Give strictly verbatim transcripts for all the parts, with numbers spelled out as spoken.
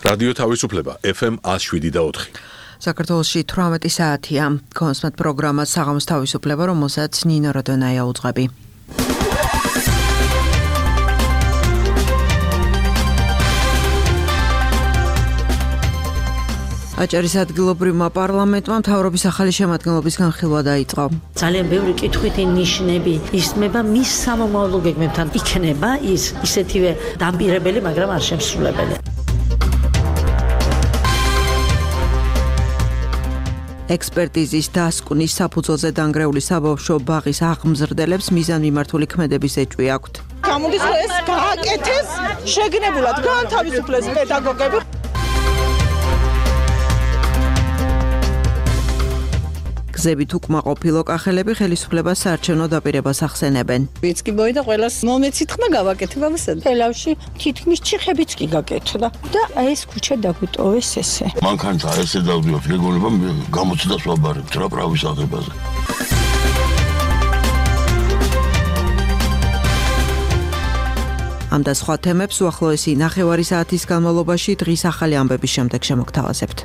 რადიო თავისუფლება ეფ ემ one oh seven და four. საქართველოში თვრამეტი საათია. კონსმეთ პროგრამა საღამოს თავისუფლება, რომელსაც ნინო როდონაია უძღვები. აჭარის ადგილობრივმა პარლამენტმა მთავრობის ახალი შემადგენლობის განხილვა დაიწყო. ძალიან ბევრი კითხვითი ნიშნები ისმება მის სამომავლო გეგმებთან. იქნება ის ისეთივე დამპირებელი, მაგრამ არ შემსრულებელი. ექსპერტიზის დასკვნის საფუძველზე დანგრეული საბავშვო ბაღის აღმზრდელებს მიზანმიმართული ქმედების ეჭვი აქვთ. გამოდის რომ ეს გააკეთეს, შეგნებულად გაანთავისუფლეს პედაგოგები. გზებით უკმაყოფილო კახელები ხელისუფლებას საარჩევნო დაპირებას ახსენებენ. ვიც კი მოიდა ყველას მომეცითხმა გავაკეთებ ამასა. თელავში თითქმის ჩიხებიც კი გაკეთდა და ეს ქუჩა დაგვიტოვეს ესე. მანქანთა ესე დავდივართ რეგულება გამოცდას ვაბარებთ რა პრავის აღებაზე. ამ და სხვა თემებს უახლოესი ნახევარი საათის განმავლობაში დღის ახალი ამბების შემდეგ შემოგთავაზებთ.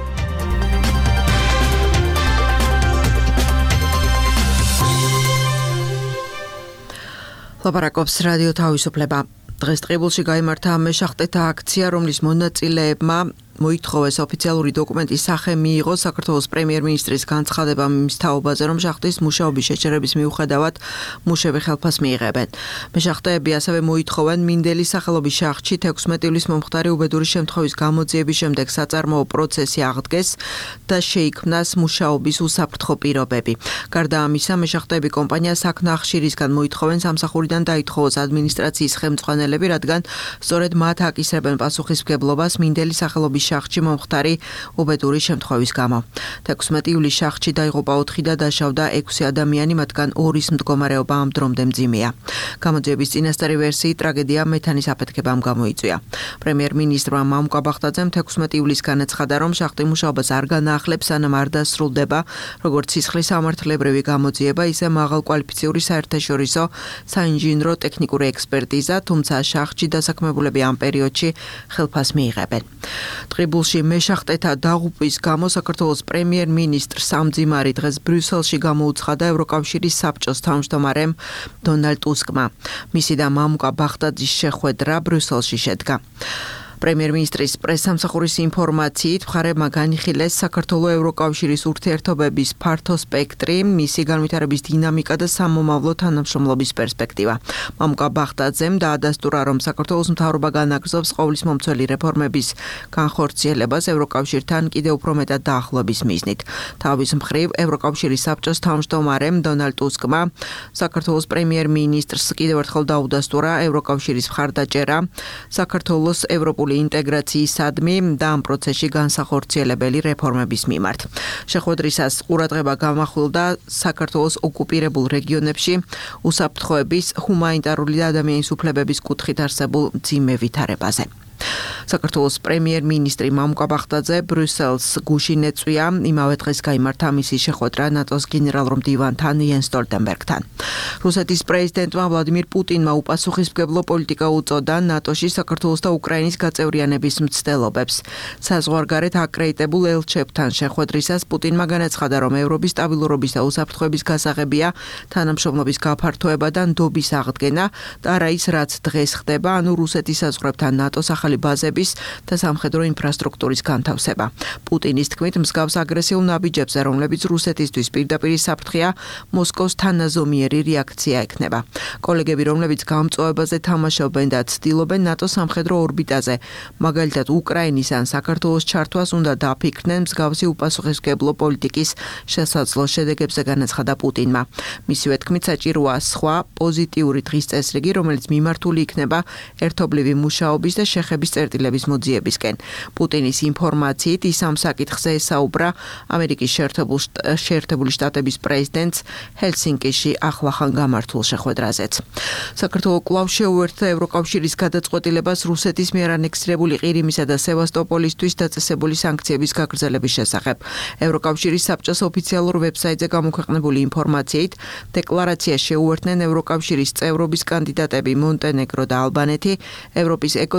ლაპარაკობს რადიო თავისუფლება. დღეს ტყიბულში გაიმართა მეშახტეთა აქცია, რომლის მონაწილეებმა მოითხოვეს ოფიციალური დოკუმენტის სახე მიიღოს საქართველოს პრემიერ-მინისტრის განცხადება მის თაობაზე, რომ შახტის მუშაობის შეჩერების მიუხედავად მუშები ხელფასს მიიღებენ. მეშახტეები ასევე მოითხოვენ მინდელის სახელობის შახტში თექვსმეტი ივლის მომხდარი უბედური შემთხვევის გამოძიების შემდეგ საწარმოო პროცესი აღდგეს და შეიქმნას მუშაობის უსაფრთხო პირობები. გარდა ამისა, მეშახტეები კომპანია საქნახშირისგან მოითხოვენ სამსახურიდან დაითხოვოს ადმინისტრაციის ხელმძღვანელები, რადგან სწორედ მათ აკისრებენ პასუხისმგებლობას მინდელის სახელობის შახტში მომხდარი უბედური შემთხვევის გამო. თექვსმეტი ივლის შახტში დაიღუპა ოთხი და დაშავდა ექვსი ადამიანი, მათგან ორის მდგომარეობა ამ დრომდე მძიმეა. გამოძიების წინასწარი ვერსიით ტრაგედია მეთანის აფეთქებამ გამოიწვია. პრემიერ-მინისტრმა მამუკა ბახტაძემ თექვსმეტი ივლის განაცხადა, რომ შახტი მუშაობას არ განაახლებს, სანამ არ დასრულდება როგორც სისხლის სამართლებრივი გამოძიება, ისე მაღალკვალიფიციური საერთაშორისო საინჟინრო ტექნიკური ექსპერტიზა, თუმცა შახტში დასაქმებულები ამ პერიოდში ხელფასს მიიღებენ. ტყიბულში მეშახტეთა დაღუპვის გამო საქართველოს პრემიერ-მინისტრს სამძიმარი დღეს ბრიუსელში გამოუცხადა ევროკავშირის საბჭოს თავმჯდომარემ დონალდ ტუსკმა. მისი და მამუკა ბახტაძის შეხვედრა ბრიუსელში შედგა. პრემიერ-მინისტრის პრესსამსახურის ინფორმაციით მხარეებმა განიხილეს საქართველოს ევროკავშირის ურთიერთობების ფართო სპექტრი, მისი განვითარების დინამიკა და სამომავლო თანამშრომლობის პერსპექტივა. მამუკა ბახტაძემ დაადასტურა, რომ საქართველოს მთავრობა განაგრძობს ყოვლისმომცველი რეფორმების განხორციელებას ევროკავშირთან კიდევ უფრო მეტად დაახლოების მიზნით. თავის მხრივ ევროკავშირის საბჭოს თავმჯდომარემ დონალდ ტუსკმა საქართველოს პრემიერ-მინისტრს კიდევ ერთხელ დაუდასტურა ევროკავშირის მხარდაჭერა საქართველოს ევროპული ინტეგრაციისადმი და ამ პროცესში განსახორციელებელი რეფორმების მიმართ. შეხვედრისას ყურადღება გამახვილდა საქართველოს ოკუპირებულ რეგიონებში უსაფრთხოების, ჰუმანიტარული და ადამიანის უფლებების კუთხით არსებულ მძიმე ვითარებაზე. საქართველოს პრემიერ-მინისტრი მამუკა ბახტაძე ბრიუსელს გუშინ ეწვია, იმავე დღეს გაიმართა მისი შეხვედრა ნატოს გენერალურ მდივანთან იენს სტოლტენბერგთან. რუსეთის პრეზიდენტმა ვლადიმირ პუტინმა უპასუხისმგებლო პოლიტიკა უწოდა ნატოში საქართველოს და უკრაინის გაწევრიანების მცდელობებს. საზღვარგარეთ აკრედიტებულ ელჩებთან შეხვედრისას პუტინმა განაცხადა, რომ ევროპის სტაბილურობის და უსაფრთხოების გასაღებია თანამშრომლობის გაფართოება და ნდობის აღდგენა და არა ის, რაც დღეს ხდება, ანუ რუსეთის საზღვრებთან ნატოს ახალი ბაზების და სამხედრო ინფრასტრუქტურის განთავსება. პუტინის თქმით, მსგავს აგრესიულ ნაბიჯებზე, რომლებიც რუსეთისთვის პირდაპირ საფრთხეა, მოსკოვს თანაზომიერი რეაქცია ექნება. კოლეგები, რომლებიც გამწვავებაზე თამაშობენ და ცდილობენ ნატოს სამხედრო ორბიტაზე, მაგალითად უკრაინის ან საქართველოს ჩართვას უნდა დაფიქრდნენ მსგავსი უპასუხისმგებლო პოლიტიკის შესაძლო შედეგებზე, განაცხადა პუტინმა. მისივე თქმით, საჭიროა სხვა პოზიტიური დღის წესრიგი, რომელიც მიმართული იქნება ერთობლივი მუშაობის და შეხების წერტილების მოძიებისკენ. პუტინის ინფორმაციით ის ამ საკითხზე ესაუბრა ამერიკის შეერთებული შტატების პრეზიდენტს ჰელსინკიში ახლახან გამართულ შეხვედრაზეც. საქართველოს კვლავ შეუერთდა ევროკავშირის გადაწყვეტილებას რუსეთის მიერ ანექსირებული ყირიმისა და სევასტოპოლისთვის დაწესებული სანქციების გაგრძელების შესახებ. ევროკავშირის საბჭოს ოფიციალურ ვებსაიტზე გამოქვეყნებული ინფორმაციით დეკლარაცია შეუერთდნენ ევროკავშირის წევრობის კანდიდატები მონტენეგრო და ალბანეთი, ევროპის ეკონომიკური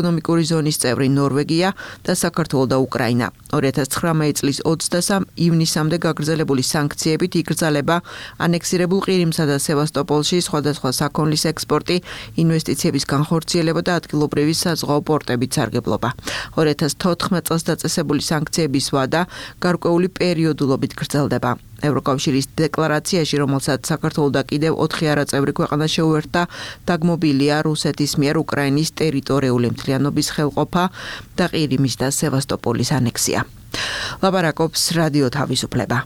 ევროპული ზონის წევრი ნორვეგია და საქართველო და უკრაინა. ორი ათას ცხრამეტი წლის ოცდასამ ივნისამდე გაგრძელებული სანქციებით იკრძალება ანექსირებულ ყირიმსა და სევასტოპოლში სხვადასხვა საქონლის ექსპორტი, ინვესტიციების განხორციელება და ადგილობრივი საზღვაო პორტებით სარგებლობა. ორი ათას თოთხმეტ წელს დაწესებული სანქციების ვადა გარკვეული პერიოდულობით გრძელდება. ევროკავშირის დეკლარაციაში, რომელსაც საქართველო და კიდევ ოთხი არაწევრი ქვეყანა შეუერთდა, დაგმობილია რუსეთის მიერ უკრაინის ტერიტორიული მთლიანობის ხელყოფა და ყირიმის და სევასტოპოლის ანექსია. ლაპარაკობს რადიო თავისუფლება.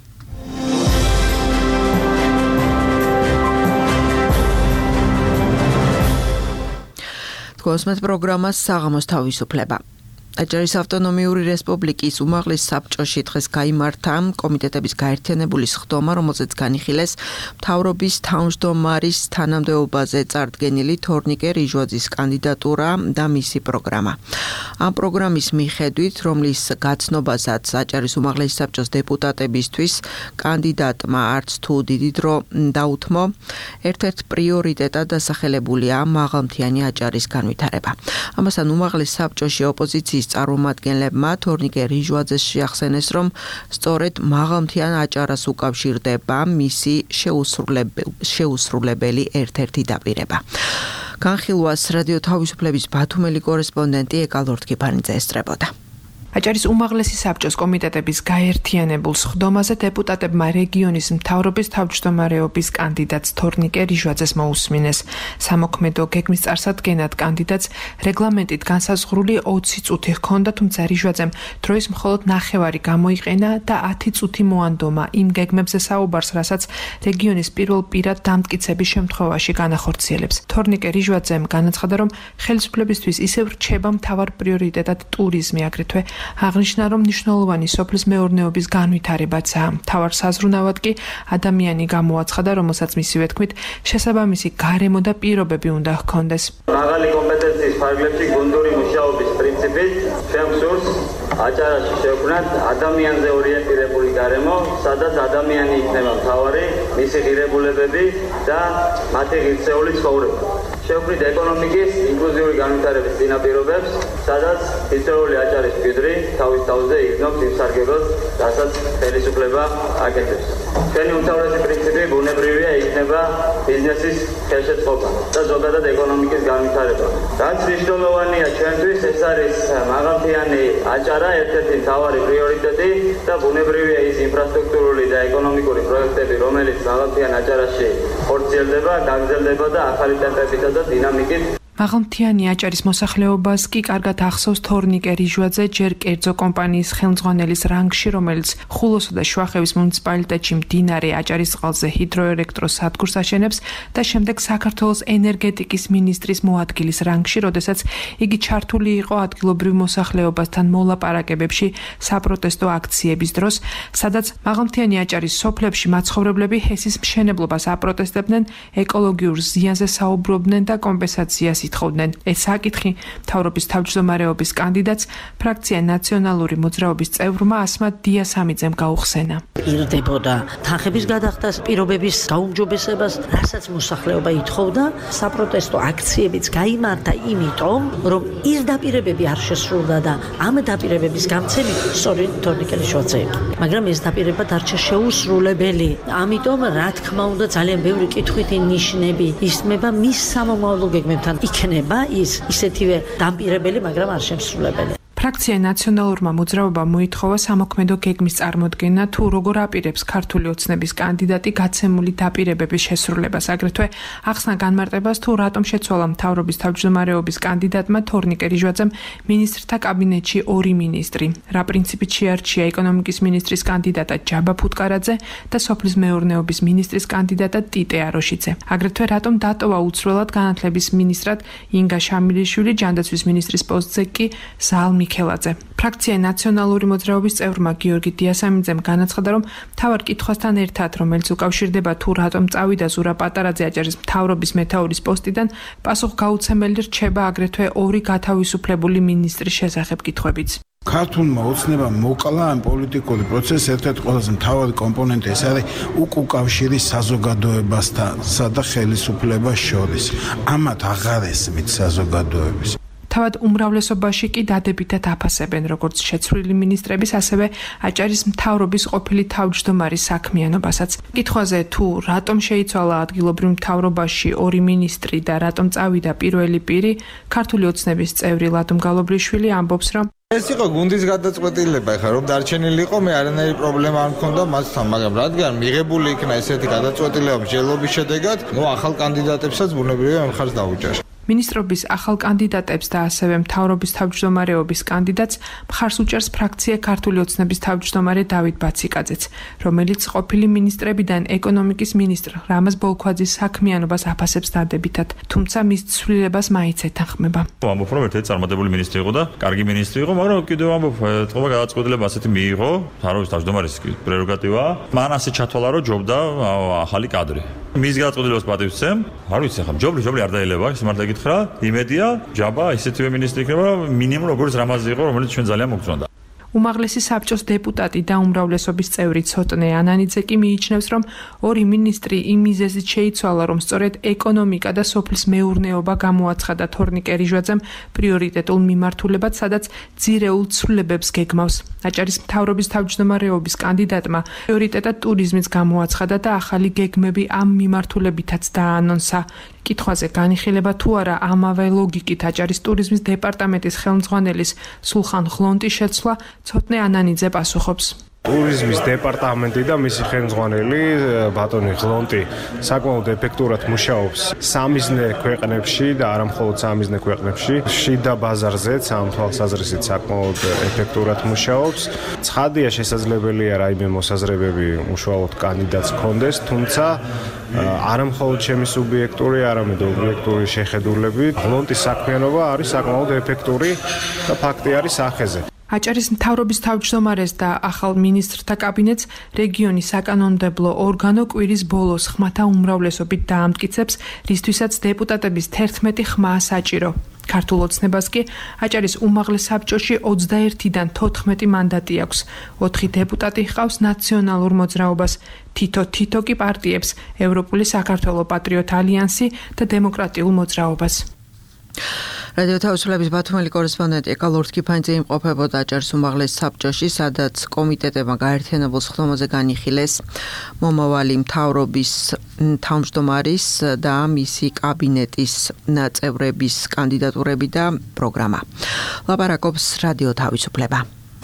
თქვენს პროგრამას საღამოს თავისუფლება. აჭარის ავტონომიური რესპუბლიკის უმაღლეს საბჭოში დღეს გაიმართა კომიტეტების გაერთიანებული სხდომა, რომელზეც განიხილეს მთავრობის თავმჯდომარის თანამდებობაზე წარდგენილი თორნიკე რიჟვაძის კანდიდატურა და მისი პროგრამა. ამ პროგრამის მიხედვით, რომლის გაცნობასაც აჭარის უმაღლეს საბჭოს დეპუტატებისთვის კანდიდატმა არც თუ დიდი დრო დაუთმო, ერთ-ერთ პრიორიტეტად დასახელებულია მაღალმთიანი აჭარის განვითარება. ამასთან უმაღლეს საბჭოში ოპოზიციის წარმომადგენლებმა თორნიკე რიჟვაძეს შეახსენეს, რომ სწორედ მაღალმთიან აჭარას უკავშირდება მისი შეუსრულებელი ერთ-ერთი დაპირება. განხილვას რადიო თავისუფლების ბათუმელი კორესპონდენტი ეკალორთქიფანიძე ესწრებოდა. აჭარის უმაღლესი საბჭოს კომიტეტების გაერთიანებულ სხდომაზე დეპუტატებმა რეგიონის მთავრობის თავმჯდომარეობის კანდიდატს თორნიკე რიჟვაძეს მოусმინეს. სამოქმედო გეგმის წარსადგენად კანდიდატს რეგლამენტით განსაზღვრული ოცი წუთი ჰქონდა, თუმცა რიჟვაძემ დროის მხოლოდ ნახევარი გამოიყენა და ათი წუთი მოანდომა იმ გეგმებზე საუბარს, რასაც რეგიონის პირველ პირად დამტკიცების შემთხვევაში განახორციელებს. თორნიკე რიჟვაძემ განაცხადა, რომ ხელისუფლებისთვის ისევ რჩება მთავარ პრიორიტეტად ტურიზმი, აგრეთვე აღნიშნა, რომ მნიშვნელოვანი სოფლის მეურნეობის განვითარებაცაა. მთავარ საზრუნავად კი ადამიანი გამოაცხადა, რომელსაც მისივე თქმით შესაბამისი გარემო და პირობები უნდა ჰქონდეს. მაღალი კომპეტენციის ფარგლებში გუნდური მუშაობის პრინციპით შემსურს აჭარაში შევქმნათ ადამიანზე ორიენტირებული გარემო, სადაც ადამიანი იქნება მთავარი, მისი ღირებულებები და მათი ღირსეული ცხოვრება. შევქმნით ეკონომიკის ინკლუზიური განვითარების წინაპირობებს, სადაც ისრაელი აჭარის მკვიდრი თავის თავზე იგნობს იმ სარგებლობას, რასაც ხელისუფლება აკეთებს. ჩვენი უმთავრესი პრინციპი ბუნებრივია იქნება ბიზნესის ხელშეწყობა და ზოგადად ეკონომიკის განვითარება. რაც მნიშვნელოვანია ჩვენთვის, ეს არის მაღალმთიანი აჭარა, ერთ-ერთი მთავარი პრიორიტეტი და ბუნებრივია ის ინფრასტრუქტურული და ეკონომიკური პროექტები, რომელიც მაღალმთიან აჭარაში ხორციელდება, გაგრძელდება და ახალი ტემპებითა და დინამიკით. მაღალმთიანი აჭარის მოსახლეობას კი კარგად ახსოვს თორნიკე რიჟვაძე ჯერ კერძო კომპანიის ხელმძღვანელის რანგში, რომელიც ხულოსა და შუახევის მუნიციპალიტეტში მდინარე აჭარის წყალზე ჰიდროელექტროსადგურს აშენებს და შემდეგ საქართველოს ენერგეტიკის მინისტრის მოადგილის რანგში, როდესაც იგი ჩართული იყო ადგილობრივ მოსახლეობასთან მოლაპარაკებებში საპროტესტო აქციების დროს, სადაც მაღალმთიანი აჭარის სოფლებში მაცხოვრებლები ჰესის მშენებლობას აპროტესტებდნენ, ეკოლოგიურ ზიანზე საუბრობდნენ და კომპენსაციას ითხოვდნენ. ეს საკითხი მთავრობის თავმჯდომარეობის კანდიდატს ფრაქცია ნაციონალური მოძრაობის წევრმა ასმათ დიასამიძემ გაუხსენა. ირდებოდა თანხების გადახდას, პირობების გაუმჯობესებას, რასაც მოსახლეობა ითხოვდა, საპროტესტო აქციებიც გაიმართა იმიტომ, რომ ის დაპირებები არ შესრულდა და ამ დაპირებების გამცემი სწორედ თორნიკე რიჟვაძე. მაგრამ ეს დაპირება დარჩა შეუსრულებელი. ამიტომ, რა თქმა უნდა, ძალიან ბევრი კითხვითი ნიშნები ისმება მის სამომავლო გეგმებთან. იქნება ის ისეთივე დამპირებელი, მაგრამ არ შემსრულებელი. ფრაქცია ნაციონალურმა მოძრაობამ მოითხოვა სამოქმედო გეგმის წარმოდგენა, თუ როგორ აპირებს ქართული ოცნების კანდიდატი გაცემული დაპირებების შესრულებას, აგრეთვე ახსნა განმარტებას, თუ რატომ შეცვალა მთავრობის თავმჯდომარეობის კანდიდატმა თორნიკე რიჟვაძემ მინისტრთა კაბინეტში ორი მინისტრი, რა პრინციპით შეარჩია ეკონომიკის მინისტრის კანდიდატად ჯაბა ფუტკარაძე და სოფლის მეურნეობის მინისტრის კანდიდატად ტიტე აროშიძე. აგრეთვე რატომ დატოვა უცვლელად განათლების მინისტრად ინგა შამილიშვილი, ჯანდაცვის მინისტრის პოსტზე კი ზალმი მიქელაძე. ფრაქცია ნაციონალური მოძრაობის წევრმა გიორგი დიასამიძემ განაცხადა, რომ მთავარ კითხვასთან ერთად, რომელიც უკავშირდება თუ რატომ წავიდა ზურა პატარაძე აჭარის მთავრობის მეთაურის პოსტიდან, პასუხგაუცემელი რჩება აგრეთვე ორი გათავისუფლებული მინისტრის შესახებ კითხვებიც. ქართულმა ოცნებამ მოკლა ამ პოლიტიკური პროცესს ერთ-ერთი ყველაზე მთავარი კომპონენტი ეს არის უკავშირი საზოგადოებასთან და ხელისუფლებას შორის. ამათ აღარ ესმით საზოგადოების. თავად უმრავლესობაში კი დადებითად აფასებენ როგორც შეცვლილი მინისტრების, ასევე აჭარის მთავრობის ყოფილი თავმჯდომარის საქმიანობასაც. კითხვაზე თუ რატომ შეიცვალა ადგილობრივ მთავრობაში ორი მინისტრი და რატომ წავიდა პირველი პირი, ქართული ოცნების წევრი ლადო მგალობლიშვილი ამბობს, რომ ეს იყო გუნდის გადაწყვეტილება, ხა რომ დარჩენილიყო, მე არანაირი პრობლემა არ მქონდა მასთან, მაგრამ რადგან მიღებული იქნა ესეთი გადაწყვეტილება მსჯელობის შედეგად, ნუ ახალ კანდიდატებსაც ბუნებრივია მე მხარს დავუჭერს. მინისტრობის ახალ კანდიდატებს და ასევე მთავრობის თავმჯდომარეობის კანდიდატს მხარს უჭერს ფრაქცია ქართული ოცნების თავმჯდომარე დავით ბაციკაძეც, რომელიც ყოფილი მინისტრებიდან ეკონომიკის მინისტრ რამაზ ბოლქვაძის საქმიანობას აფასებს დადებითად, თუმცა მის ცვლილებას მაინც ეთანხმება. ამბობ, რომ ერთ-ერთი წარმატებული მინისტრი იყო და კარგი მინისტრი იყო, მაგრამ კიდევ ამბობ, ეთყობა გადაწყვეტილება ასეთი მიიღო, მთავრობის თავმჯდომარის პრეროგატივაა. მან ასე ჩათვალა, რომ ჯობდა ახალი კადრი. მის გადაწყვეტილებას პატივს ვცემ. არ ვიცი, ხა ჯობრი, ჯობრი არ დაელება, ეს მართლა გითხრა, იმედია, ჯაბა, ისეთივე მინისტრი იქნება, მინიმუმ როგორც რამაზი იყო, რომელიც ჩვენ ძალიან მოგწონდა. უმაღლესი საბჭოს დეპუტატი და უმრავლესობის წევრი ცოტნე ანანიძე კი მიიჩნევს, რომ ორი მინისტრი იმ მიზეზით შეიცვალა, რომ სწორედ ეკონომიკა და სოფლის მეურნეობა გამოაცხადა თორნიკე რიჟვაძემ პრიორიტეტულ მიმართულებად, სადაც ძირეულ ცვლილებებს გეგმავს. აჭარის მთავრობის თავმჯდომარეობის კანდიდატმა პრიორიტეტად ტურიზმის გამოაცხადა და ახალი გეგმები ამ მიმართულებითაც დაანონსა. კითხვაზე განიხილება თუ არა ამავე ლოგიკით აჭარის ტურიზმის დეპარტამენტის ხელმძღვანელის სულხან ღლონტის შეცვლა, ცოტნე ანანიძე პასუხობს. ტურიზმის დეპარტამენტი და მისი ხელმძღვანელი ბატონი ღლონტი საკმაოდ ეფექტურად მუშაობს სამიზნე ქვეყნებში და არა მხოლოდ სამიზნე ქვეყნებში, შიდა ბაზარზეც ამ თვალსაზრისით საკმაოდ ეფექტურად მუშაობს. ცხადია, შესაძლებელია რაიმე მოსაზრებები უშუალოდ კანდიდატს ჰქონდეს, თუმცა არა მხოლოდ ჩემი სუბიექტური, არამედ ობიექტური შეხედულები, ღლონტის საქმიანობა არის საკმაოდ ეფექტური და ფაქტი არის ახეზე. აჭარის მთავრობის თავმჯდომარეს და ახალ მინისტრთა კაბინეტს რეგიონის საკანონმდებლო ორგანო კვირის ბოლოს ხმათა უმრავლესობით დაამტკიცებს, რისთვისაც დეპუტატების თერთმეტი ხმა საჭირო. ქართულ ოცნებას კი აჭარის უმაღლეს საბჭოში ოცდაერთიდან თოთხმეტი მანდატი აქვს. ოთხი დეპუტატი ჰყავს ნაციონალურ მოძრაობას, თითო-თითო კი პარტიებს, ევროპული საქართველო პატრიოტ ალიანსი და დემოკრატიულ მოძრაობას. რადიო თავისუფლების ბათუმელი კორესპონდენტი ეკალურთ კიფანიძე იმყოფებოდა აჭარის უმაღლეს საბჭოში, სადაც კომიტეტებმა გაერთიანებულ სხდომაზე განიხილეს მომავალი მთავრობის თავმჯდომარის და მისი კაბინეტის წევრების კანდიდატურები და პროგრამა. ლაპარაკობს რადიო თავისუფლება.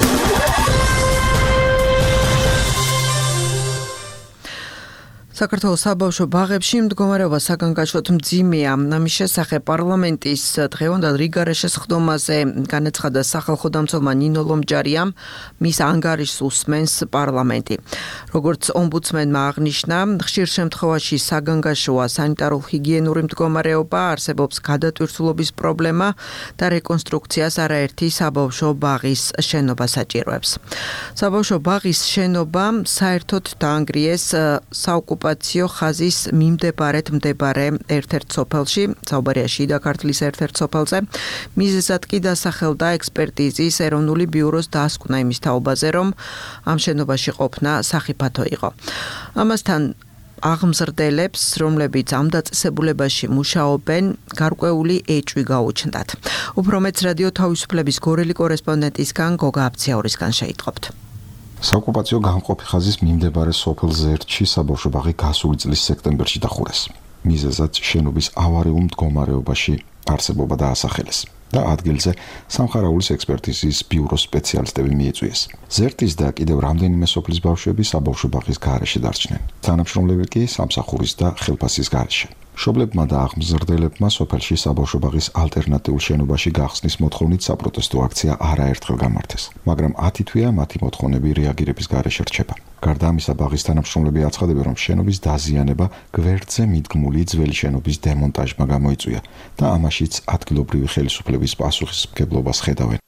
საქართველოს საბავშვო ბაღებში მდგომარეობა საგანგაშოდ მძიმეა. ამის შესახებ პარლამენტის დღევანდელ რიგარეშე სხდომაზე განაცხადა სახალხო დამცველმა ნინო ლომჯარიამ, მის ანგარიშს უსმენს პარლამენტი. როგორც ომბუდსმენმა აღნიშნა, ხშირ შემთხვევაში საგანგაშოა სანიტარულ-ჰიგიენური მდგომარეობა, არსებობს გადატვირთულობის პრობლემა და რეკონსტრუქციას არაერთი საბავშვო ბაღის შენობა საჭიროებს. საბავშვო ბაღის შენობა საერთოდ დაანგრიეს საოკუპაციო ხაზის მიმდებარედ მდებარე ერთ-ერთ სოფელში, საუბარია შიდა ქართლის ერთ-ერთ სოფელზე. მიზეზად კი დასახელდა ექსპერტიზის ეროვნული ბიუროს დასკვნა იმის თაობაზე, რომ ამ შენობაში ყოფნა სახიფათო იყო. ამასთან აღმზრდელებს, რომლებიც ამ დაწესებულებაში მუშაობენ, გარკვეული ეჭვი გაუჩნდათ. უფრო მეც რადიო თავისუფლების გორელი კორესპონდენტისგან გოგა აბციაურისგან შეიტყობთ. საოკუპაციო გამყოფი ხაზის მიმდებარე სოფელ ზერთში საბავშვო ბაღი გასული წლის სექტემბერში დახურეს. მიზეზად შენობის ავარიულ მდგომარეობაში არსებობა დაასახელეს და ადგილზე სამხარაულის ექსპერტიზის ბიუროს სპეციალისტები მიიწვიეს. ზერთის და კიდევ რამდენიმე სოფლის ბავშვები საბავშვო ბაღის გარეშე დარჩნენ. თანამშრომლები კი სამსახურის და ხელფასის გარეშე. მშობლებმა და აღმზრდელებმა სოფელში საბავშვო ბაღის ალტერნატიულ შენობაში გახსნის მოთხოვნით საპროტესტო აქცია არაერთხელ გამართეს, მაგრამ ათი თვეა მათი მოთხოვნები რეაგირების გარეშე რჩება. გარდა ამისა, ბაღის თანამშრომლები აცხადებენ, რომ შენობის დაზიანება გვერდზე მიდგმული ძველი შენობის დემონტაჟმა გამოიწვია და ამაშიც ადგილობრივი ხელისუფლების პასუხისმგებლობას ხედავენ.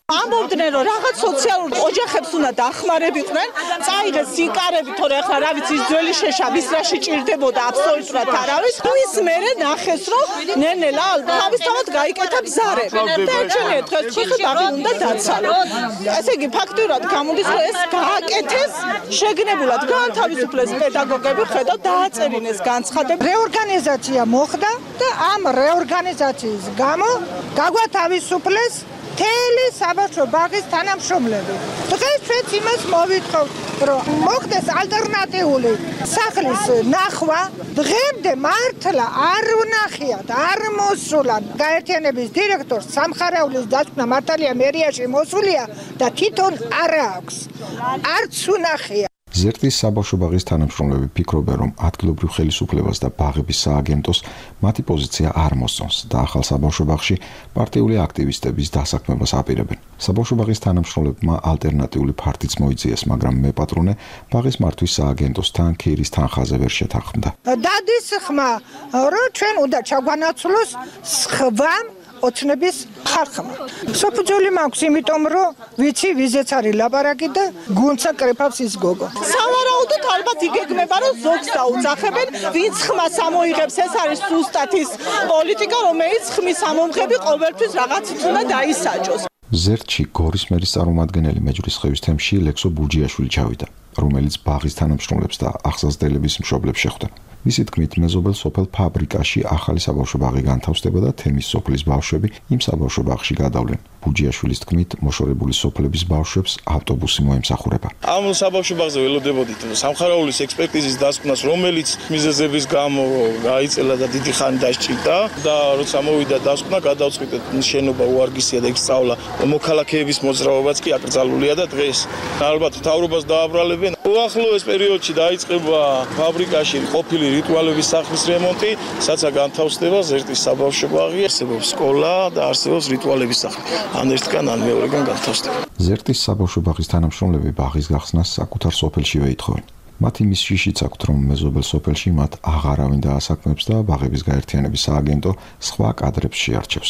ამბობდნენ რომ რაღაც სოციალურ ოჯახებს უნდა დახმარებიყვნენ, წაიღეს სიკარები, თორე ახლა რა ვიცი, ის ძველი შეშა ვის რა შეჭირდებოდა აბსოლუტურად არავის. ის მერე ნახეს რომ ნენელა თავისთავად გაიკეთა ბზარები. და ერთშენიერ დღეს ცოტა ბაღი უნდა დაცალოს. ესე იგი ფაქტურად გამოდის რომ ეს გააკეთეს შეგნებულად განთავისუფლეს პედაგოგები, ხედავ დააწერინეს განცხადები. რეორგანიზაცია მოხდა და ამ რეორგანიზაციის გამო გაგვათავისუფლეს მთელი საბავშვო ბაღის თანამშრომლები. დღეს ჩვენც იმას მოვითხოვთ, რომ მოხდეს ალტერნატიული სახლის ნახვა. დღემდე მართლა არ ვნახიათ, არ მოსულან. გაერთიანების დირექტორს სამხარეულის დასკვნა მართალია მერიაში მოსულია და თვითონ არ აქვს. არც ვნახია. ზერტის საბავშვო ბაღის თანამშრომლები ფიქრობენ, რომ ადგილობრივ ხელისუფლებას და ბაღების სააგენტოს მათი პოზიცია არ მოსწონს და ახალ საბავშვო ბაღში პარტიული აქტივისტების დასაქმებას აპირებენ. საბავშვო ბაღის თანამშრომლებმა ალტერნატიული ფართიც მოიძიეს, მაგრამ მეპატრონე ბაღის მართვის სააგენტოსთან ქირის თანხაზე ვერ შეთანხმდა. დადის ხმა, რომ ჩვენ უნდა ჩაგვანაცვლოს სხვა ოცნების ხარხმა. საფუძველი მაქვს, იმიტომ რომ ვიცი ვიზეც არის ლაპარაკი და გუნცა კრეფავს ის გოგო. სავარაუდოდ ალბათ იგეგმება რომ ზოგს დაუძახებენ, ვინც ხმას ამოიღებს, ეს არის ზუსტად ის პოლიტიკა, რომელიც ხმის ამომღები ყოველთვის რაღაცით უნდა დაისაჯოს. ზერტში გორის მერის წარმომადგენელი მეჯლისხევის თემში ლექსო ბურჯიაშვილი ჩავიდა, რომელიც ბაღის თანამშრომლებს და ახსაზრდელების მშობლებს შეხვდა. მისი თქმით, მეზობელ სოფელ ფაბრიკაში ახალი საბავშვო ბაღი განთავსდება და თემის სოფლის ბავშვები იმ საბავშვო ბაღში გადავლენ. ბურჯიაშვილის თქმით, მოშორებული სოფლების ბავშვებს ავტობუსი მოემსახურება. ამ საბავშვო ბაღზე ველოდებოდით სამხარაულის ექსპერტიზის დასკვნას, რომელიც მიზეზების გამო გაიწელა და დიდი ხანი დასჭირდა და როცა მოვიდა დასკვნა, გადავწყვიტეთ შენობა უარგისია და იქ სწავლა მოქალაქეების მოძრაობაც კი აკრძალულია და დღეს ალბათ მთავრობას დააბრალებენ. უახლოეს პერიოდში დაიწყება ფაბრიკაში ყოფილი რიტუალების სახლის რემონტი, საცა განთავსდება ზერტის საბავშვო ბაღი, არსებობს სკოლა და არსებობს რიტუალების სახლი. ან ერთგან ან მეორეგან განთავსდება. ზერტის საბავშვო ბაღის თანამშრომლები ბაღის გახსნას საკუთარ სოფელშივე ითხოვენ. მათ იმის შიშიც აქვთ, რომ მეზობელ სოფელში მათ აღარავინ დაასაქმებს და ბაღების გაერთიანების სააგენტო სხვა კადრებს შეარჩევს.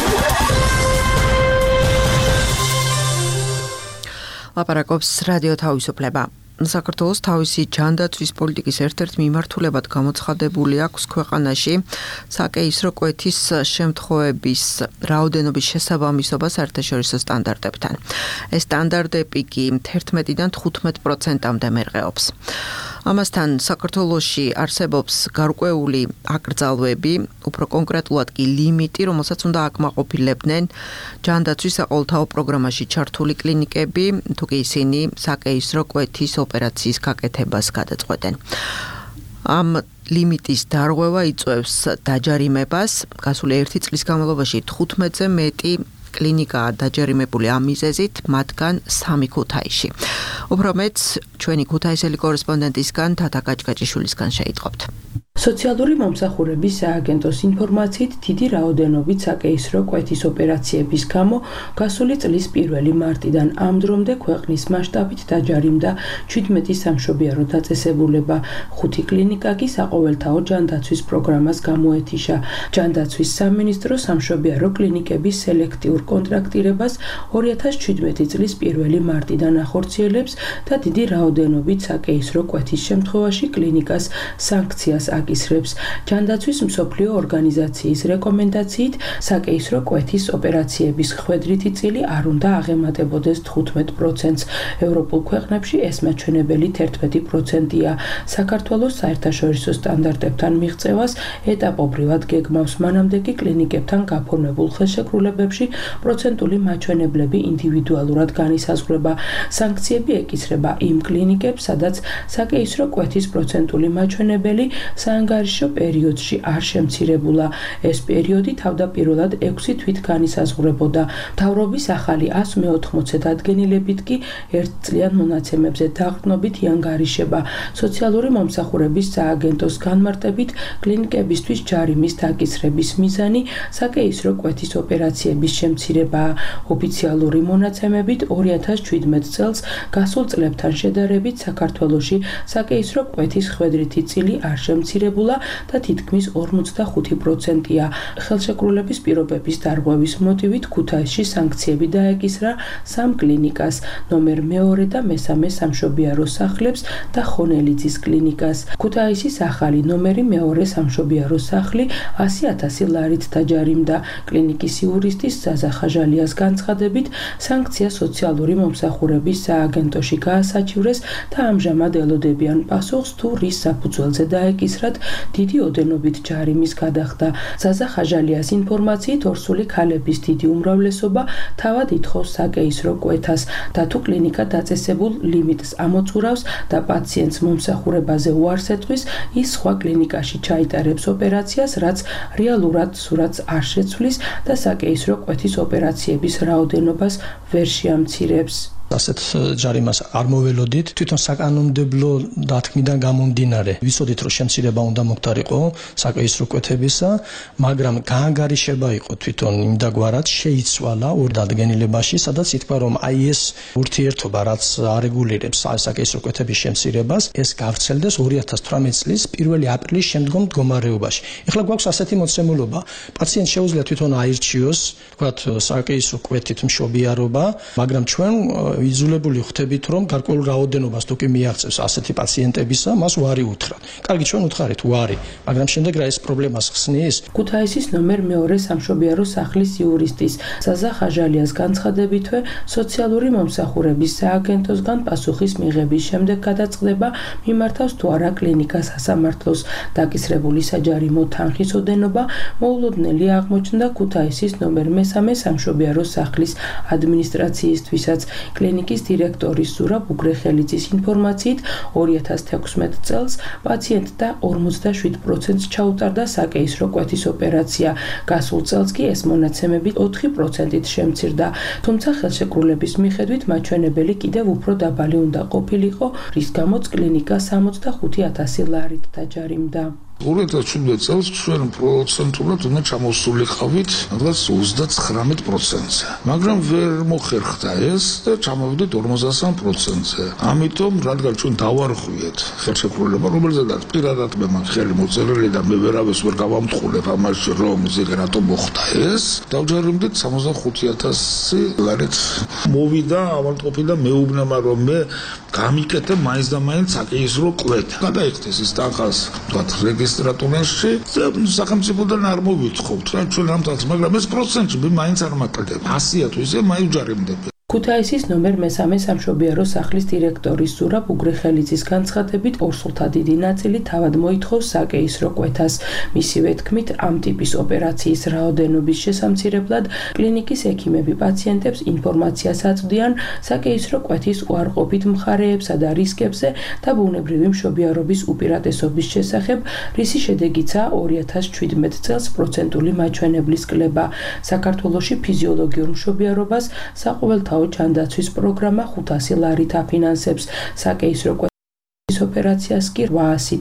ლაპარაკობს რადიო თავისუფლება. საქართველოს თავისი ჯანდაცვის პოლიტიკის ერთ-ერთ მიმართულებად გამოცხადებული აქვს ქვეყანაში საკეისრო კვეთის შემთხვევების რაოდენობის შესაბამისობა საერთაშორისო სტანდარტებთან. ეს სტანდარტები კი ერთმეტიდან თხუთმეტ პროცენტამდე მერყეობს. ამასთან საქართველოში არსებობს გარკვეული აკრძალვები, უფრო კონკრეტულად კი ლიმიტი, რომელსაც უნდა აკმაყოფილებდნენ ჯანდაცვის საყოველთაო პროგრამაში ჩართული კლინიკები, თუ კი ისინი საკეისრო კვეთის ოპერაციის გაკეთებას გადაწყვეტენ. ამ ლიმიტის დარღვევა იწვევს დაჯარიმებას, გასული ერთი წლის განმავლობაში თხუთმეტზე მეტი კლინიკაა დაჯერიმებული ამ მიზეზით, მათგან სამი ქუთაისში. უფრო მეტს ჩვენი ქუთაისელი კორესპონდენტისგან თათა კაჭკაჭიშვილისგან შეიტყობთ. სოციალური მომსახურების სააგენტოს ინფორმაციით, დიდი რაოდენობით საკეისრო კვეთის ოპერაციების გამო გასული წლის პირველი მარტიდან ამ დრომდე ქვეყნის მასშტაბით დაჯარიმდა ჩვიდმეტი სამშობიარო დაწესებულება, ხუთი კლინიკა კი საყოველთაო ჯანდაცვის პროგრამას გამოეთიშა. ჯანდაცვის სამინისტრო სამშობიარო კლინიკების სელექტიურ კონტრაქტირებას ორი ათას ჩვიდმეტი წლის პირველი მარტიდან ახორციელებს და დიდი რაოდენობით საკეისრო კვეთის შემთხვევაში კლინიკას სანქციას აკისრებს. ჯანდაცვის მსოფლიო ორგანიზაციის რეკომენდაციით საკეისრო კვეთის ოპერაციების ხვედრითი წილი არ უნდა აღემატებოდეს თხუთმეტ პროცენტს. ევროპულ ქვეყნებში ეს მაჩვენებელი თერთმეტი პროცენტია. საქართველოს საერთაშორისო სტანდარტებთან მიღწევას ეტაპობრივად გეგმავს, მანამდე კი კლინიკებთან გაფორმებულ ხელშეკრულებებში პროცენტული მაჩვენებლები ინდივიდუალურად განისაზღვრება. სანქციები ეკისრება იმ კლინიკებს, სადაც საკეისრო კვეთის პროცენტული მაჩვენებელი საანგარიშო პერიოდში არ შემცირებულა. ეს პერიოდი თავდაპირველად ექვსი თვით განისაზღვრებოდა. მთავრობის ახალი ასს მეოთხმოცე დადგენილებით კი ერთწლიან მონაცემებზე დაყრდნობით იანგარიშება. სოციალური მომსახურების სააგენტოს განმარტებით, კლინიკებისთვის ჯარიმის დაკისრების მიზანი საკეისრო კვეთის ოპერაციების შემცირებაა. ოფიციალური მონაცემებით ორი ათას ჩვიდმეტ წელს გასულ წლებთან შედარებით საქართველოში საკეისრო კვეთის ხვედრითი წილი არ შემცირდა დაკავშირებულა და თითქმის ორმოცდახუთი პროცენტია. ხელშეკრულების პირობების დარღვევის მოტივით ქუთაისში სანქციები დაეკისრა სამ კლინიკას, ნომერ მეორე და მესამე სამშობიარო სახლებს და ხონელიძის კლინიკას. ქუთაისის ახალი ნომერი მეორე სამშობიარო სახლი ასი ათასი ლარით დაჯარიმდა. კლინიკის იურისტის ზაზა ხაჟალიას განცხადებით, სანქცია სოციალური მომსახურების სააგენტოში გაასაჩივრეს და ამჟამად ელოდებიან პასუხს თუ რის საფუძველზე დაეკისრათ დიდი ოდენობით ჯარიმის გადახდა. ზაზა ხაჟალიას ინფორმაციით ორსული ქალების დიდი უმრავლესობა თავად ითხოვს საკეისრო კვეთას და თუ კლინიკა დაწესებულ ლიმიტს ამოწურავს და პაციენტს მომსახურებაზე უარს ეთქვის, ის სხვა კლინიკაში ჩაიტარებს ოპერაციას, რაც რეალურად სურათს არ შეცვლის და საკეისრო კვეთის ოპერაციების რაოდენობას ვერ შეამცირებს. ასეთ ჯარიმას არ მოველოდით, თვითონ საკანონმდებლო დათქმიდან გამომდინარე ვიცოდით, რომ შემცირება უნდა მოხდარიყო საკეისრო კვეთებისა, მაგრამ გაანგარიშება იყო თვითონ იმდაგვარად შეიცვალა ორ დადგენილებაში, სადაც ითქვა, რომ აი ეს ურთიერთობა, რაც არეგულირებს საკეისრო კვეთების შემცირებას, ეს გავრცელდეს ორი ათას თვრამეტი წლის პირველი აპრილის შემდგომ მდგომარეობაში. ეხლა გვაქვს ასეთი მოცემულობა, პაციენტს შეუძლია თვითონ აირჩიოს, თქვათ, საკეისრო კვეთით მშობიარობა, მაგრამ ჩვენ იძულებული ხდებით, რომ გარკვეულ რაოდენობას თუ კი მიაღწევს ასეთი პაციენტებისა, მას უარი უთხრათ. კარგი, ჩვენ უთხარით უარი, მაგრამ შემდეგ რა ეს პრობლემას ხსნის? ქუთაისის ნომერ მეორე სამშობიარო სახლის იურისტის ზაზა ხაჟალიას განცხადებითვე, სოციალური მომსახურების სააგენტოსგან პასუხის მიღების შემდეგ გადაწყდება, მიმართავს თუ არა კლინიკას სასამართლოს. დაკისრებული საჯარიმო თანხის ოდენობა მოულოდნელი აღმოჩნდა ქუთაისის ნომერ მესამე სამშობიარო სახლის ადმინისტრაციისთვისაც. კლინიკის დირექტორის ზურაბ უგრეხელიძის ინფორმაციით, ორი ათას თექვსმეტ წელს პაციენტთა ორმოცდაშვიდ პროცენტს ჩაუტარდა საკეისრო კვეთის ოპერაცია. გასულ წელს კი ეს მონაცემები ოთხი პროცენტით შემცირდა. თუმცა ხელშეკრულების მიხედვით მაჩვენებელი კიდევ უფრო დაბალი უნდა ყოფილიყო, რის გამოც კლინიკა სამოცდახუთი ათასი ლარით დაჯარიმდა. ორი ათას შვიდმეტ წელს ჩვენ პროცენტულად უნდა ჩამოსულიყავით რაღაც ოცდაცხრამეტ პროცენტზე, მაგრამ ვერ მოხერხდა ეს და ჩამოვიდეთ ორმოცდასამ პროცენტზე. ამიტომ რადგან ჩვენ დავარღვიეთ ხელშეკრულება, რომელზედაც პირადად მე მაქვს ხელი მოწერილი და მე ვერავის ვერ გავამთხულებ ამაში, რომ ზეგ რატომ მოხდა ეს, დავჯერიმდით სამოცდახუთი ათასი ლარით. მოვიდა ავადმყოფი და მეუბნება, რომ მე გამიკეთე მაინც და მაინც საკეისრო კვეთა. გადაიხდეს ის თანხას, თქვათ, რეგისტრატურაში და სახელმწიფოდან არ მოვიწყობთ, რა ჩვენ ამთაც, მაგრამ ეს პროცენტი მაინც არ მაკლდება. ასია თუ ისე მაინც ჯარიმდები. ქუთაისის ნომერ მესამე სამშობიარო სახლის დირექტორის ზურაბ უგრეხელიძის განცხადებით, ორსულთა დიდი ნაწილი თავად მოითხოვს საკეისრო კვეთას. მისივე თქმით, ამ ტიპის ოპერაციის რაოდენობის შესამცირებლად კლინიკის ექიმები პაციენტებს ინფორმაციას აწვდიან საკეისრო კვეთის უარყოფით მხარეებსა და რისკებზე და ბუნებრივი მშობიარობის უპირატესობის შესახებ, რისი შედეგიცაა ორი ათას შვიდმეტ წელს პროცენტული მაჩვენებლის კლება. საქართველოში ფიზიოლოგიურ მშობიარობას საყოველთაო ჯანდაცვის პროგრამა ხუთასი ლარით აფინანსებს, საკეისრო კვეთის ოპერაციას კი რვაასით.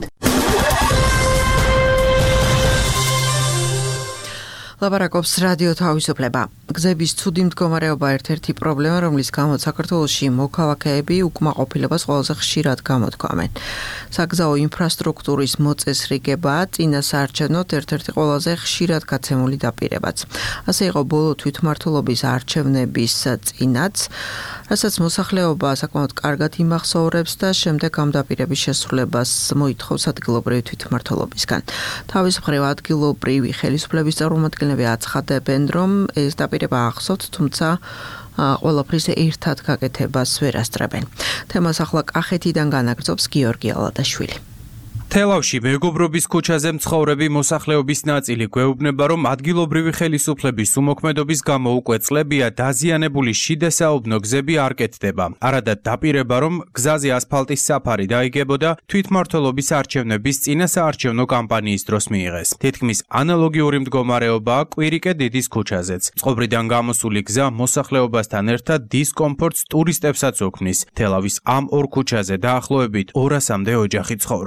ლაპარაკობს რადიო თავისუფლება. გზების ცუდი მდგომარეობა ერთ-ერთი პრობლემა, რომლის გამოც საქართველოში მოქალაქეები უკმაყოფილებას ყველაზე ხშირად გამოთქვამენ. საგზაო ინფრასტრუქტურის მოწესრიგება წინასაარჩევნოდ ერთ-ერთი ყველაზე ხშირად გაცემული დაპირებაც. ასე იყო ბოლო თვითმმართველობის არჩევნების წინაც, რასაც მოსახლეობა საკმაოდ კარგად იმახსოვრებს და შემდეგ ამ დაპირების შესრულებას მოითხოვს ადგილობრივი თვითმმართველობისგან. თავის მხრივ ადგილობრივი ხელისუფლების წარმომადგენლები აცხადებენ, რომ ეს დაპირება ახსოვთ, თუმცა ყველაფრის ერთად გაკეთებას ვერ ასწრებენ. თემას ახლა კახეთიდან განაგრძობს გიორგი ალადაშვილი. თელავში მეგობრობის ქუჩაზე მცხოვრები მოსახლეობის ნაწილი გვეუბნება, რომ ადგილობრივი ხელისუფლების უმოქმედობის გამო უკვე წლებია დაზიანებული შიდა საუბნო გზები არ კეთდება. არადა დაპირება, რომ გზაზე ასფალტის საფარი დაიგებოდა თვითმმართველობის არჩევნების წინა საარჩევნო კამპანიის დროს მიიღეს. თითქმის ანალოგიური მდგომარეობაა კვირიკე დიდის ქუჩაზეც. წყობრიდან გამოსული გზა მოსახლეობასთან ერთად დისკომფორტს ტურისტებსაც ოქმნის. თელავის ამ ორ ქუჩაზე დაახლოებით ორასამდე ოჯახი ცხოვრობს.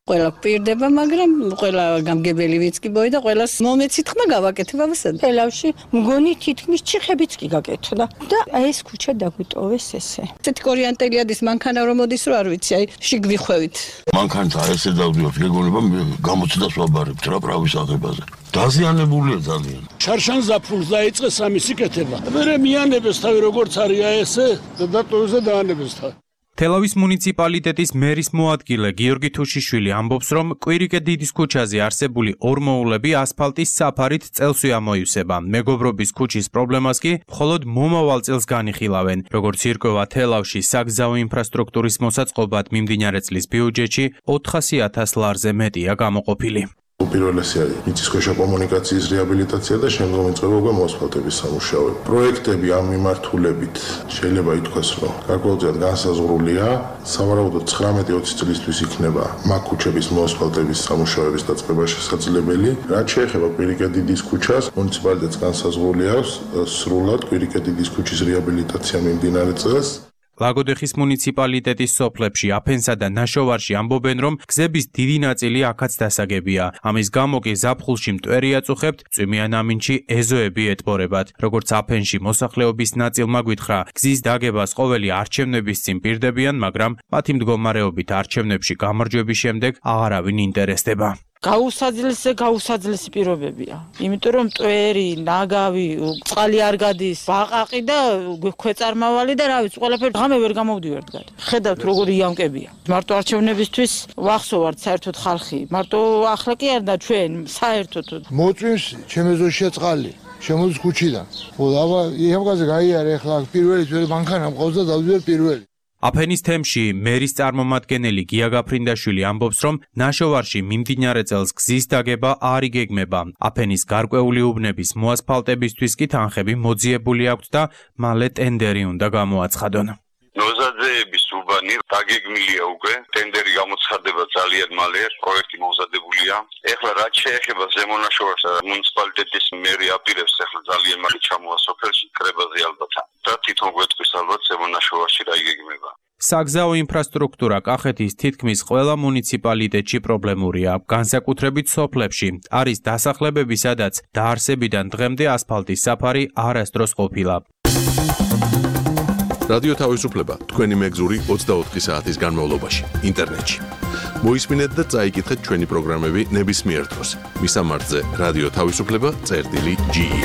ყველა პირდება, მაგრამ ყველა გამგებელი ვიც კი ბოი და ყველას მომეცით ხმა გავაკეთებ ამასად. ფელავში მგონი თითქმის ჩიხებიც კი გაკეთდა და ეს ქუჩა დაგვიტოვეს ესე. ესეთი კორიანტელი ადის მანქანა რომ მოდის რო არ ვიცი, აი შიგვიხვევით. მანქანთა ესე დავდივართ, გეგონება გამოცდას ვაბარებთ რა პრავის აღებაზე. დაზიანებულია ძალიან. შარშან ზაფხულს დაიწყეს ამის იკეთება. მერე მიანებეს თავი როგორც არია ესე და დატოვეს და დაანებეს თავი. თელავის მუნიციპალიტეტის მერის მოადგილე გიორგი თუშიშვილი ამბობს, რომ კვირიკე დიდის ქუჩაზე არსებული ორმოულები ასფალტის საფარით წელსვე ამოივსება. მეგობრობის ქუჩის პრობლემას კი მხოლოდ მომავალ წელს განიხილავენ. როგორც ირკვევა თელავში საგზაო ინფრასტრუქტურის მოსაწყობად მიმდინარე წლის ბიუჯეტში ოთხასი ათას ლარზე მეტია გამოყოფილი. უპირველესი არის მიწისქვეშა კომუნიკაციის რეაბილიტაცია და შემდგომ იწყება უკვე მოასფალტების სამუშაოები. პროექტები ამ მიმართულებით შეიძლება ითქვას, რომ გარკვეულწილად განსაზღვრულია. სავარაუდოდ ცხრამეტი ოცი წლისთვის იქნება მაგ ქუჩების მოასფალტების სამუშაოების დაწყება შესაძლებელი. რაც შეეხება კვირიკე დიდის ქუჩას, მუნიციპალიტეტს განსაზღვრული აქვს სრულად კვირიკე დიდის ქუჩის რეაბილიტაცია მიმდინარე წელს. ლაგოდეხის მუნიციპალიტეტის სოფლებში აფენსა და ნაშოვარში ამბობენ, რომ გზების დიდი ნაწილი აქაც დასაგებია. ამის გამო კი ზაფხულში მტვერი აწუხებთ, წვიმიან ამინჩი ეზოები ეტბორებათ. როგორც აფენში მოსახლეობის ნაწილმა გვითხრა, გზის დაგებას ყოველი არჩევნების წინ პირდებიან, მაგრამ მათი მდგომარეობით არჩევნებში გამარჯვების შემდეგ აღარავინ ინტერესდება. გაუსაძლესე გაუსაძლესი პირობებია. იმიტომ რომ მტვერი, ნაგავი, წყალი არ გადის, ბაყაყი და ქვეწარმავალი და რა ვიცი, ყველაფერი ღამე ვერ გამოვდივართ გადა. ხედავთ როგორი იამკებია. მარტო არჩევნებისთვის ვახსოვართ საერთოდ ხალხი. მარტო ახლა კი არ და ჩვენ საერთოდ მოწვიმს ჩემეზოშია წყალი. შემოდის ქუჩიდან. ხო, აბა იამკაზე გაიარე ახლა პირველი ძველი მანქანა მყავს და დავდივარ პირველი. აფენის თემში მერის წარმომადგენელი გია გაფრინდაშვილი ამბობს, რომ ნაშოვარში მიმდინარე წელს გზის დაგება არ იგეგმება. აფენის გარკვეული უბნების მოასფალტებისთვის კი თანხები მოძიებული აქვთ და მალე ტენდერი უნდა გამოაცხადონ. ნოზაძეების უბანი დაგეგმილია უკვე, ტენდერი გამოცხადება ძალიან მალე, პროექტი მომზადებულია. ეხლა რაც შეეხება ზემონაშოვარს, მუნიციპალიტეტის მერი აპირებს ეხლა ძალიან მალე ჩამოვა სოფელში კრებაზე ალბათ. და თვითონ გვეტყვის ალბათ ზემონაშოვარში რა იგეგმება. საგზაო ინფრასტრუქტურა კახეთის თითქმის ყველა მუნიციპალიტეტში პრობლემურია, განსაკუთრებით სოფლებში. არის დასახლებები, სადაც დაარსებიდან დღემდე ასფალტის საფარი არასდროს ყოფილა. რადიო თავისუფლება თქვენი მეგზური ოცდაოთხი საათის განმავლობაში ინტერნეტში. მოისმინეთ და წაიკითხეთ ჩვენი პროგრამები ნებისმიერ დროს. მისამართზე რადიო თავისუფლება წერტილი ჯი ი.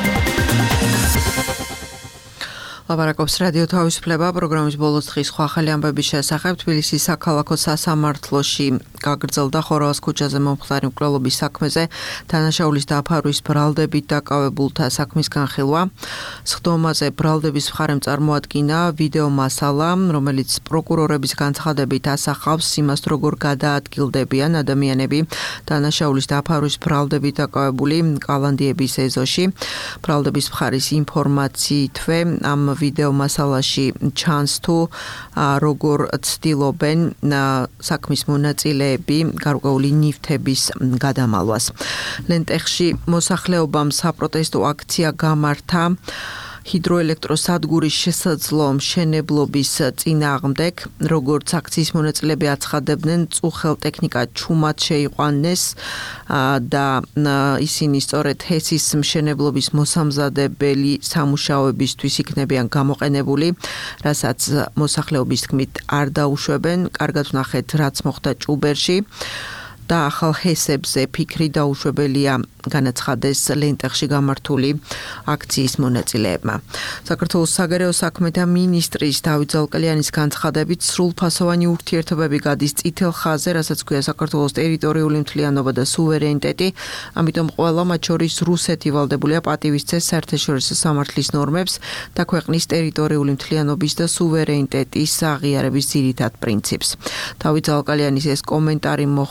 ლაპარაკობს რადიო თავისუფლება პროგრამის ბოლოს დღის სხვა ახალი ამბების შესახებ. თბილისის საქალაქო სასამართლოში გაგრძელდა ხორავას ქუჩაზე მომხდარი მკვლელობის საქმეზე დანაშაულის დაფარვის ბრალდებით დაკავებულთა საქმის განხილვა. სხდომაზე ბრალდების მხარემ წარმოადგინა ვიდეო მასალა, რომელიც პროკურორების განცხადებით ასახავს იმას, როგორ გადაადგილდებიან ადამიანები დანაშაულის დაფარვის ბრალდებით დაკავებული კალანდიების ეზოში. ბრალდების მხარის ინფორმაციითვე ამ ვიდეო მასალაში ჩანს თუ როგორ ცდილობენ საქმის მონაწილეები გარკვეული ნივთების გადამალვას. ლენტეხში მოსახლეობამ საპროტესტო აქცია გამართა ჰიდროელექტროსადგურის შესაძლო მშენებლობის წინააღმდეგ, როგორც აქციის მონაწილეები აცხადებდნენ, წუხელ ტექნიკა ჩუმად შეიყვანეს და ისინი სწორედ ჰესის მშენებლობის მოსამზადებელი სამუშაოებისთვის იქნებიან გამოყენებული, რასაც მოსახლეობის თქმით არ დაუშვებენ. კარგად ვნახეთ, რაც მოხდა ჭუბერში. და ახალ ჰესებზე ფიქრი დაუშვებელია განაცხადეს ლენტეხში გამართული აქციის მონაწილეებმა. საქართველოს საგარეო საქმეთა მინისტრის დავით ზალკალიანის განცხადებით სრულფასოვანი ურთიერთობები გადის წითელ ხაზზე, რასაც ქვია საქართველოს ტერიტორიული მთლიანობა და სუვერენიტეტი, ამიტომ ყველა მათ შორის რუსეთი ვალდებულია პატივისცეს საერთაშორისო სამართლის ნორმებს და ქვეყნის ტერიტორიული მთლიანობის და სუვერენიტეტის აღიარების ძირითად პრინციპს. დავით ზალკალიანის ეს კომენტარი მოხვა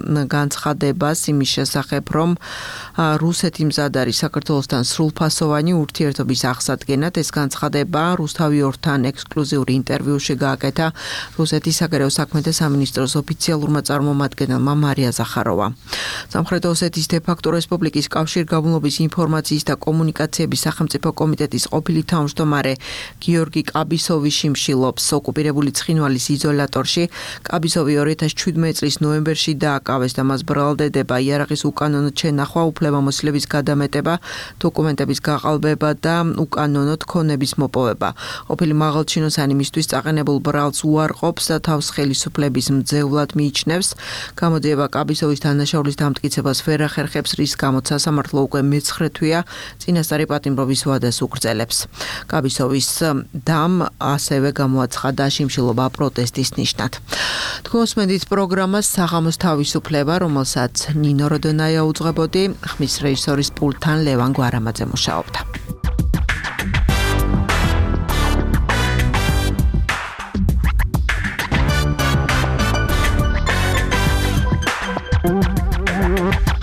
განცხადებას იმის შესახებ, რომ რუსეთი მზად არის საქართველოსთან სრულფასოვანი ურთიერთობის აღსადგენად. ეს განცხადება რუსთავი ორთან ექსკლუზიური ინტერვიუში გააკეთა რუსეთის საგარეო საქმეთა სამინისტროს ოფიციალურმა წარმომადგენელმა მარია ზახაროვა. სამხრეთ ოსეთის დე-ფაქტო რესპუბლიკის კავშირგაბმულობის ინფორმაციის და კომუნიკაციების სახელმწიფო კომიტეტის ყოფილი თავმჯდომარე გიორგი კაბისოვი შიმშილობს ოკუპირებული ცხინვალის იზოლატორში. კაბისოვი ორი ათას შვიდმეტი წლის ნოემბერში დააკავეს და მას ბრალდება იარაღის უკანონო შენახვა, უფლებამოსილების გადამეტება, დოკუმენტების გაყალბება და უკანონო ქონების მოპოვება. ყოფილი მაღალჩინოსანი მისთვის წაყენებულ ბრალს უარყოფს და თავს ხელისუფლების მძევლად მიიჩნევს. გამოდიება კაბისოვის დანაშაულის დამტკიცებას ვერ ახერხებს, რის გამოც სასამართლო უკვე მეცხრე თვეა წინასწარი პატიმრობის ვადას უგრძელებს. კაბისოვის დამ ასევე გამოაცხადა შიმშილობა პროტესტის ნიშნად. თქვენსმენდით პროგრამას საღამოს თავისუფლება, რომელსაც ნინო როდონაია უძღვებოდი, ხმის რეჟისორის პულტთან ლევან გვარამაძე მუშაობდა.